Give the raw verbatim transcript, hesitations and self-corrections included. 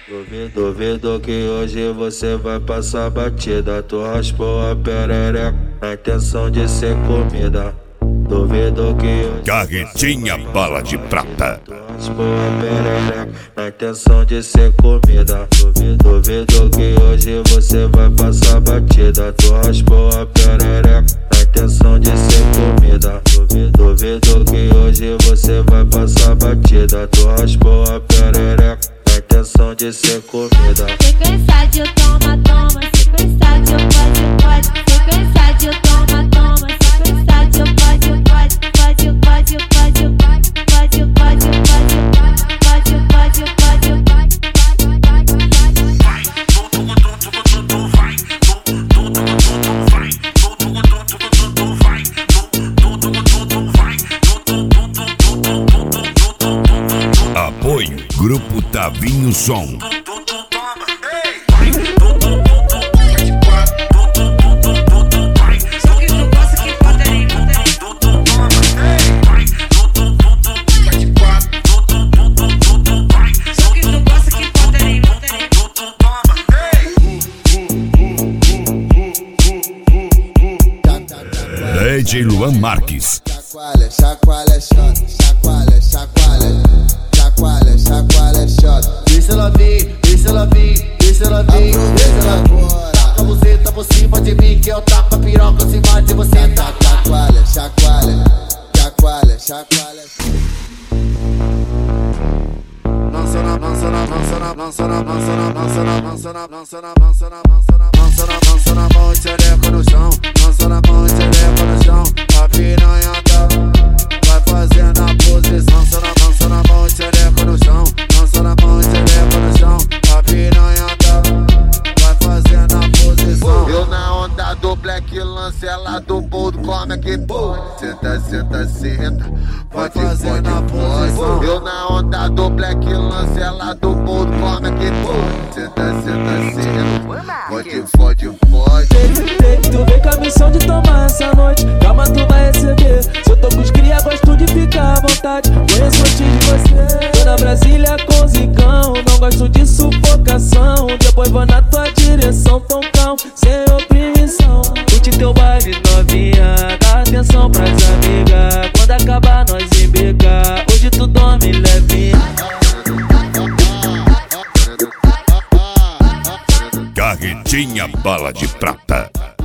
Duvido, duvido que hoje você vai passar batida. Tu raspou a perereca na intenção de ser comida. Duvido que hoje Carretinha Bala de Prata. Tu raspou a perereca na intenção de ser comida. Duvido, duvido que hoje você vai passar batida. Tu raspou a perereca na intenção de ser comida. Duvido, duvido que hoje você vai passar batida. Tu raspou a perereca na intenção de ser comida. Sequência de toma, toma, sequência de pode, pode, sequência de toma, toma, sequência de pode, pode, pode, pode, pode, pode, pode, pode, pode, pode, pode, pode. Apoio Grupo Tavinho Som. D J Luan Marques. Chacoalha, chacoalha, shot, chacoalha, chacoalha, chacoalha, chacoalha, shot. Deixa ela vir, deixa ela vir, deixa ela vir, deixa ela vir. Taca a buzeta por cima de mim que eu taco a piroca em cima de você. Chacoalha, chacoalha, chacoalha, chacoalha. Lança na, lança na, lança na, lança na, lança na, lança na, lança na, lança na, lança na, lança na, lança na, lança na mão e xereca no chão, lança na mão e xereca no chão. A piranha tá, vai fazendo a posição, lança na, lança na mão e xereca no chão, lança na mão e xereca no chão. A piranha tá, vai fazendo a posição. Eu na onda do black lance, ela do boldo, como é que pode? Senta, senta, senta, pode, pode, pode. Eu na onda do black lance, ela do boldo, como é que pode? Senta, senta, senta, pode, pode, pode. Tu vem com a missão de tomar essa noite, calma tu vai receber. Se eu tô com os cria, gosto de ficar à vontade, conheço antes de você. Tô na Brasília com zicão, não gosto de sufocação. Depois vou na tua direção, tão calmo, sem opressão. Curte teu baile novinha, dá atenção pras amigas. Quando acabar nós embecar, hoje tu dorme levinha. Carretinha Bala de Prata.